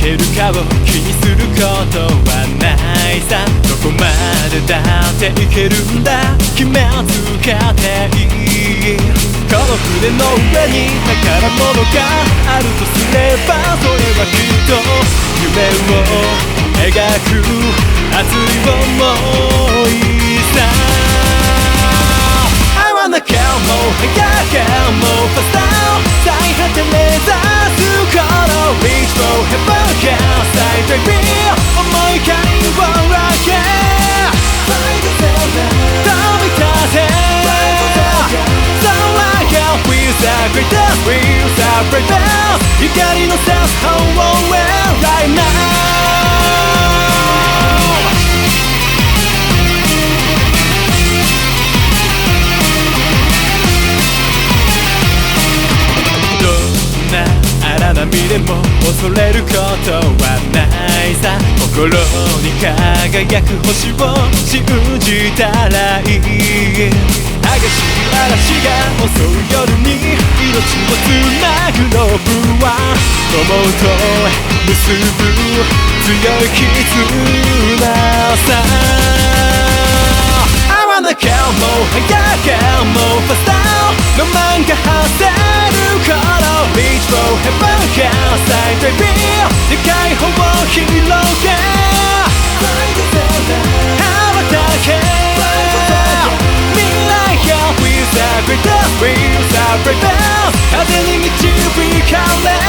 てるかを気にすることはないさ。どこまでだっていけるんだ、決めつけていい。この船の上に宝物があるとすれば、それはきっと夢を描く熱い想いさ。 I wanna go more higher, more faster、 最果て目指すこの Reach for heaven、 最大ビー思い回を分け飛び立て So I can feel the greatest, feel the brightest、 光の差す方を right now。波でも恐れることはないさ。心に輝く星を信じたらいい。激しい嵐が襲う夜に命をつなぐロープは友と結ぶ強い絆さ。 I wanna go more higher, more faster、 ロマンが発せるこの Reach for heaven、 最大ビーで解放を広げ羽ばたけ未来よ With the greatest, with the brightest、 風に導かれ